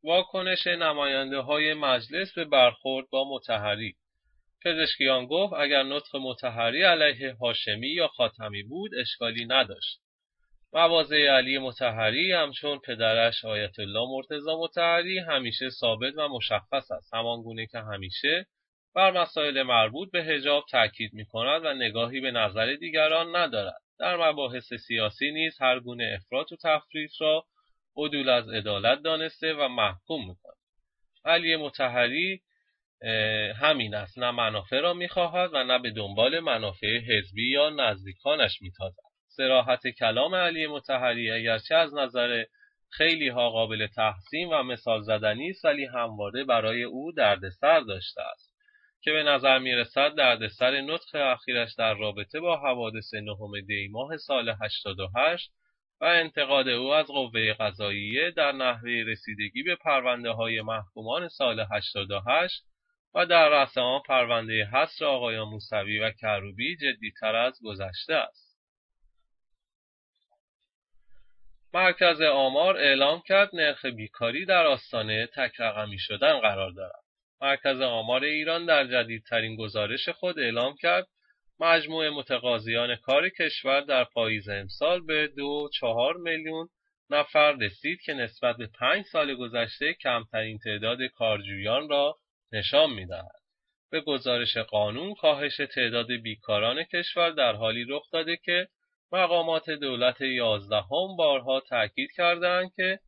واکنش نماینده‌های مجلس به برخورد با مطهری. پزشکیان گفت اگر نطق مطهری علیه هاشمی یا خاتمی بود اشکالی نداشت. مواضع علی مطهری همچون پدرش آیت الله مرتضی مطهری همیشه ثابت و مشخص است، همانگونه که همیشه بر مسائل مربوط به حجاب تاکید می‌کند و نگاهی به نظر دیگران ندارد. در مباحث سیاسی نیز هر گونه افراط و تفریط را عدول از عدالت دانسته و محکوم می‌کند. علی مطهری همین است، نه منافع را می‌خواهد و نه به دنبال منافع حزبی یا نزدیکانش می‌تازد. صراحت کلام علی مطهری اگرچه از نظر خیلی ها قابل تحسین و مثال زدنی است، ولی همواره برای او دردسر داشته است که به نظر میرسد دردسر نطق اخیرش در رابطه با حوادث 9 دی ماه سال 88 و انتقاد او از قوه قضاییه در نحوه رسیدگی به پرونده های محکومان سال 88 و در رأس آن پرونده حصر آقایان موسوی و کروبی جدی‌تر از گذشته است. مرکز آمار اعلام کرد نرخ بیکاری در آستانه تک رقمی شدن قرار دارد. مرکز آمار ایران در جدیدترین گزارش خود اعلام کرد مجموع متقاضیان کار کشور در پاییز امسال به 2.4 میلیون نفر رسید که نسبت به 5 سال گذشته کمترین تعداد کارجویان را نشان می‌دهد. به گزارش قانون کاهش تعداد بیکاران کشور در حالی رخ داده که مقامات دولت 11 بارها تاکید کردند که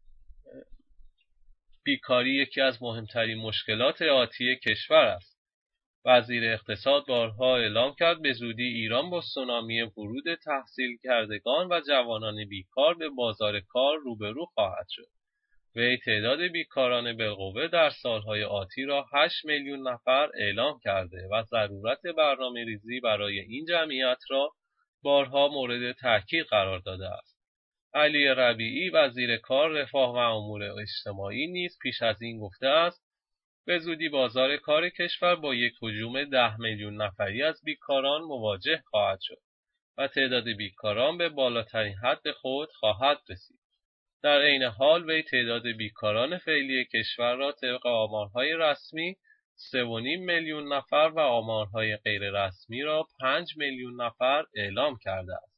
بیکاری یکی از مهمترین مشکلات آتی کشور است. وزیر اقتصاد بارها اعلام کرد به زودی ایران با سونامی ورود تحصیل کردگان و جوانان بیکار به بازار کار روبرو خواهد شد. وی تعداد بیکاران بالقوه در سالهای آتی را 8 میلیون نفر اعلام کرده و ضرورت برنامه‌ریزی برای این جمعیت را بارها مورد تاکید قرار داده است. علی ربیعی وزیر کار، رفاه و امور اجتماعی نیز پیش از این گفته است به زودی بازار کار کشور با یک هجوم 10 میلیون نفری از بیکاران مواجه خواهد شد و تعداد بیکاران به بالاترین حد خود خواهد رسید. در عین حال وی تعداد بیکاران فعلی کشور را طبق آمارهای رسمی 3.5 میلیون نفر و آمارهای غیر رسمی را 5 میلیون نفر اعلام کرده است.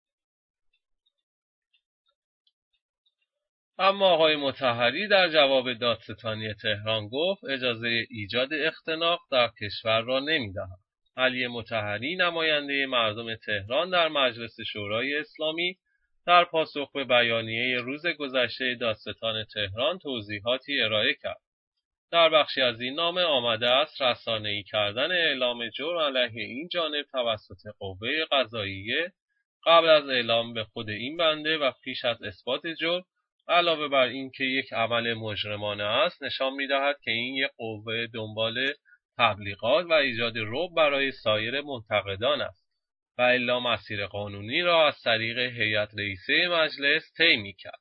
اما آقای مطهری در جواب دادستانی تهران گفت اجازه ایجاد اختناق در کشور را نمی‌دهم. علی مطهری نماینده مردم تهران در مجلس شورای اسلامی در پاسخ به بیانیه روز گذشته دادستان تهران توضیحاتی ارائه کرد. در بخشی از این نامه آمده است رسانه‌ای کردن اعلام جرم علیه این جانب توسط قوه قضاییه قبل از اعلام به خود این بنده و پیش از اثبات جرم، علاوه بر این که یک عمل مجرمانه است، نشان می‌دهد که این یک قوه دنبال تبلیغات و ایجاد رعب برای سایر منتقدان است و الا مسیر قانونی را از طریق هیئت رئیسه مجلس طی می‌کرد.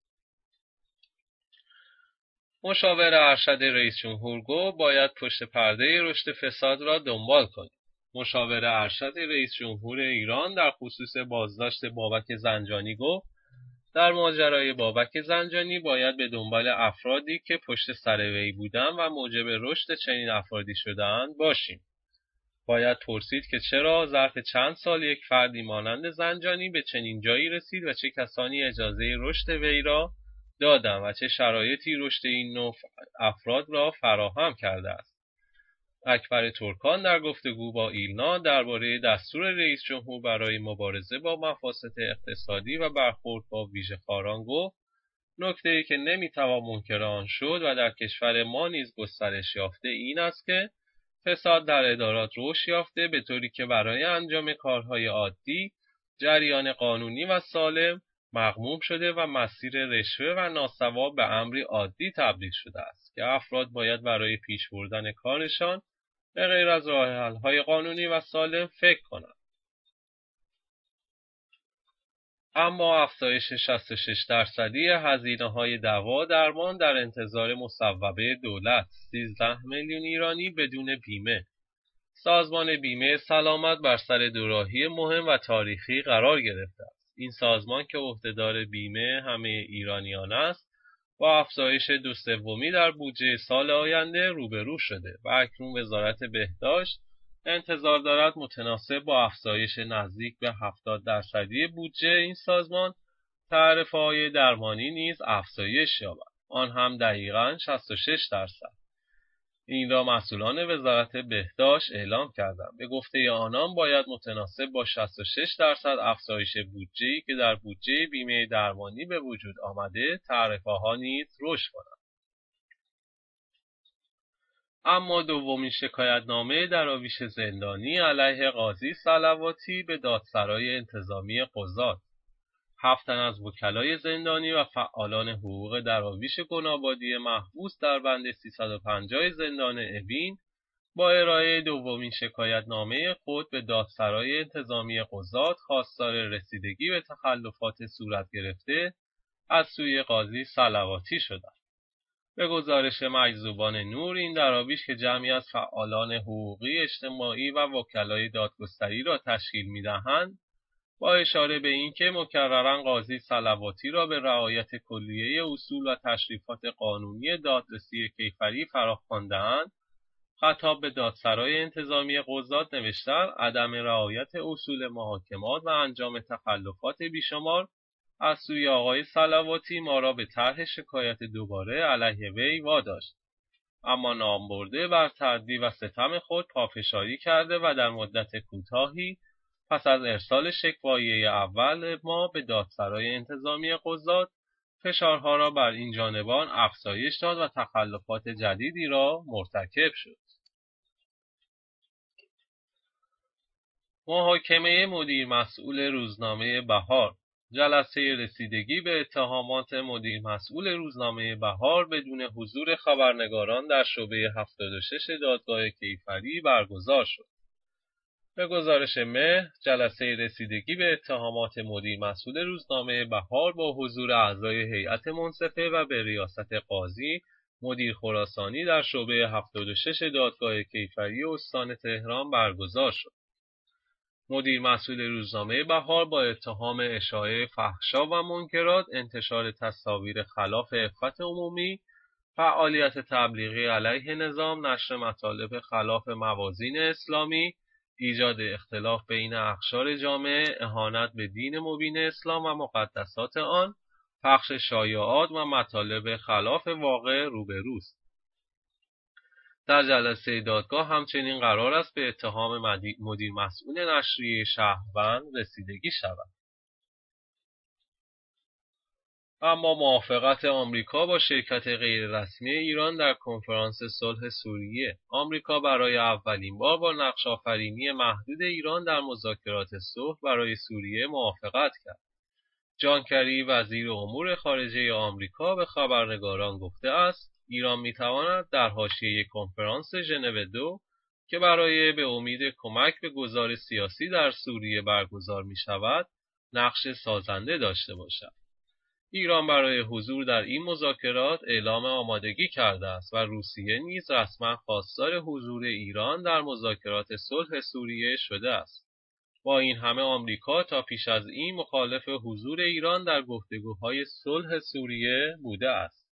مشاور ارشد رئیس جمهور گفت باید پشت پرده رشد فساد را دنبال کنیم. مشاور ارشد رئیس جمهور ایران در خصوص بازداشت بابک زنجانی گفت در ماجرای بابک زنجانی باید به دنبال افرادی که پشت سر وی بودند و موجب رشد چنین افرادی شده‌اند باشیم. باید پرسید که چرا ظرف چند سال یک فردی مانند زنجانی به چنین جایی رسید و چه کسانی اجازه رشد وی را دادند و چه شرایطی رشد این نوع افراد را فراهم کرده است. اکبر ترکان در گفتگو با ایلنا درباره دستور رئیس جمهور برای مبارزه با مفاسد اقتصادی و برخورد با ویژه‌خواران گفت نکته‌ای که نمی‌توان منکر آن شد و در کشور ما نیز گسترش یافته این است که فساد در ادارات رشد یافته به طوری که برای انجام کارهای عادی جریان قانونی و سالم مغموم شده و مسیر رشوه و ناثواب به امری عادی تبدیل شده است که افراد باید برای پیش بردن کارشان به غیر از راه‌حل‌های قانونی و سالم فکر کنند. اما افزایش 66% هزینه‌های دوا درمان در انتظار مصوبه دولت، 13 میلیون ایرانی بدون بیمه. سازمان بیمه سلامت بر سر دوراهی مهم و تاریخی قرار گرفته است. این سازمان که عهدهدار بیمه همه ایرانیان است، با افزایش 2/3 در بودجه سال آینده روبرو شده و اکنون وزارت بهداشت انتظار دارد متناسب با افزایش نزدیک به 70% بودجه این سازمان تعرفه‌های درمانی نیز افزایش یابد، آن هم دقیقاً 66%. این را مسئولان وزارت بهداشت اعلام کردند. به گفته آنان باید متناسب با 66% افزایش بودجه‌ای که در بودجه بیمه درمانی به وجود آمده تعرفه‌ها نیز رشد کند. اما دومین شکایتنامه دراویش زندانی علیه قاضی صلواتی به دادسرای انتظامی قضات. 7 تن از وکلای زندانی و فعالان حقوق دراویش گنابادی محبوس در بند 350 زندان اوین با ارائه دومین شکایتنامه خود به دادسرای انتظامی قضات خواستار رسیدگی به تخلفات صورت گرفته از سوی قاضی صلواتی شدند. به گزارش مجذوبان نور، این دراویش که جمعی از فعالان حقوقی اجتماعی و وکلای دادگستری را تشکیل می‌دهند، با اشاره به اینکه مکرراً قاضی صلواتی را به رعایت کلیه اصول و تشریفات قانونی دادرسی کیفری فراخوانده‌اند، خطاب به دادسرای انتظامی قضات نوشتند عدم رعایت اصول محاکمات و انجام تخلفات بیشمار از سوی آقای صلواتی ما را به طرح شکایت دوباره علیه وی واداشت، اما نامبرده بر تعدی و ستم خود پافشاری کرده و در مدت کوتاهی پس از ارسال شکوایه اول ما به دادسرای انتظامی قضات فشارها را بر این جانبان افزایش داد و تخلفات جدیدی را مرتکب شد. محاکمه مدیر مسئول روزنامه بهار. جلسه رسیدگی به اتهامات مدیر مسئول روزنامه بهار بدون حضور خبرنگاران در شعبه 76 دادگاه کیفری برگزار شد. به گزارش مهر، جلسه رسیدگی به اتهامات مدیر مسئول روزنامه بهار با حضور اعضای هیئت منصفه و به ریاست قاضی مدیر خراسانی در شعبه 76 دادگاه کیفری استان تهران برگزار شد. مدیر مسئول روزنامه بهار با اتهام اشاعه فحشا و منکرات، انتشار تصاویر خلاف عفت عمومی، فعالیت تبلیغی علیه نظام، نشر مطالب خلاف موازین اسلامی، ایجاد اختلاف بین اقشار جامعه، اهانت به دین مبین اسلام و مقدسات آن، پخش شایعات و مطالب خلاف واقع روبروست. در جلسه دادگاه همچنین قرار است به اتهام مدیر مسئول نشریه شهروند رسیدگی شود. اما موافقت آمریکا با شرکت غیررسمی ایران در کنفرانس صلح سوریه. آمریکا برای اولین بار با نقش‌آفرینی محدود ایران در مذاکرات صلح برای سوریه موافقت کرد. جان کری وزیر امور خارجه آمریکا به خبرنگاران گفته است ایران می‌تواند در حاشیه کنفرانس ژنو 2 که برای به امید کمک به گذار سیاسی در سوریه برگزار می‌شود، نقش سازنده داشته باشد. ایران برای حضور در این مذاکرات اعلام آمادگی کرده است و روسیه نیز رسما خواستار حضور ایران در مذاکرات صلح سوریه شده است. با این همه آمریکا تا پیش از این مخالف حضور ایران در گفتگوهای صلح سوریه بوده است.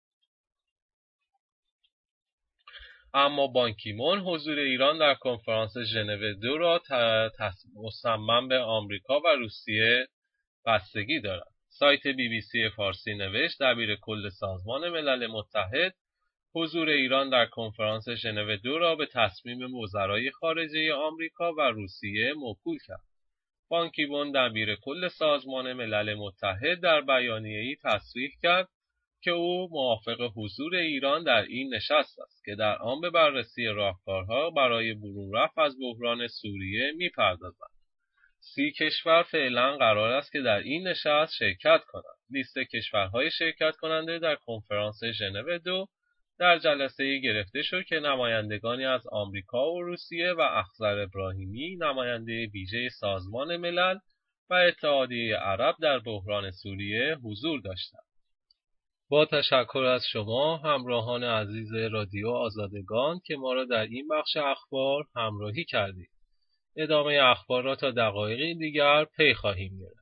اما بان کی مون حضور ایران در کنفرانس ژنو 2 را مصمم به آمریکا و روسیه بستگی دارد. سایت BBC فارسی نوشت دبیرکل سازمان ملل متحد حضور ایران در کنفرانس ژنو 2 را به تصمیم وزرای خارجه آمریکا و روسیه موکول کرد. بان کی مون دبیرکل سازمان ملل متحد در بیانیه‌ای تصریح کرد که او موافق حضور ایران در این نشست است که در آن به بررسی راهکارها برای برون رفت از بحران سوریه می‌پردازد. 30 کشور فعلا قرار است که در این نشست شرکت کنند. لیست کشورهای شرکت کننده در کنفرانس ژنو 2 در جلسه‌ای گرفته شد که نمایندگانی از آمریکا و روسیه و اخضر ابراهیمی، نماینده ویژه سازمان ملل و اتحادیه عرب در بحران سوریه حضور داشتند. با تشکر از شما همراهان عزیز رادیو آزادگان که ما را در این بخش اخبار همراهی کردید. ادامه اخبار را تا دقایقی دیگر پی خواهیم گرفت.